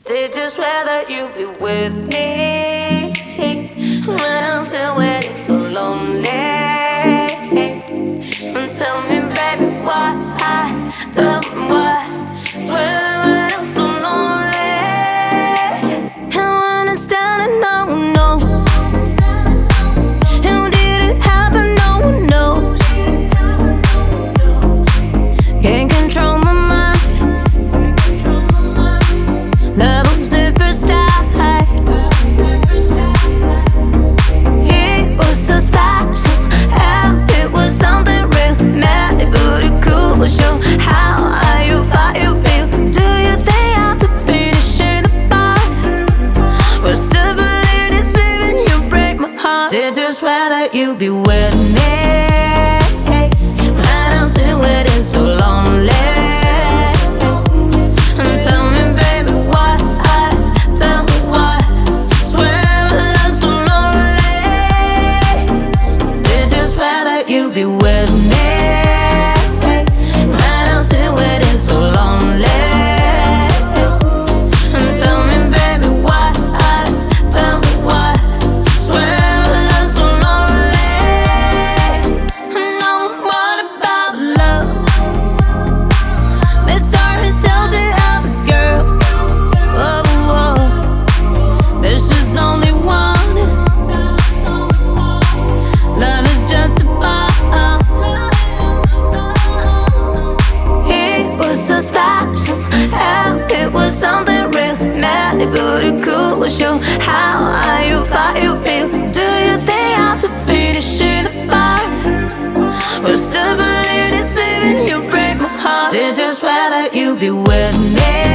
Did just rather you be with me when I'm still waiting so lonely. And tell me, baby, why? Tell me why? Swear that I'm so lonely. And when it's down and no, and did it happen? No one knows. Can't control my mind. Love was the first time. It was so special. It was something real. Mad but it could show how you feel. Do you think I'm to finish in the bar? But still believe it's even you break my heart. Did just rather you be with me when I'm still waiting so lonely. You be with me when I'm still waiting so lonely. And tell me, baby, why? Tell me why? Swear that I'm so lonely. And I'm what about love? Let's start and tell the other girl. Oh, there's just only one. Love is just a so special, it was something real. Mad but it could show how you feel. Do you think I'm to finish in the bar? But still believe it's even you break my heart. Did just rather you be with me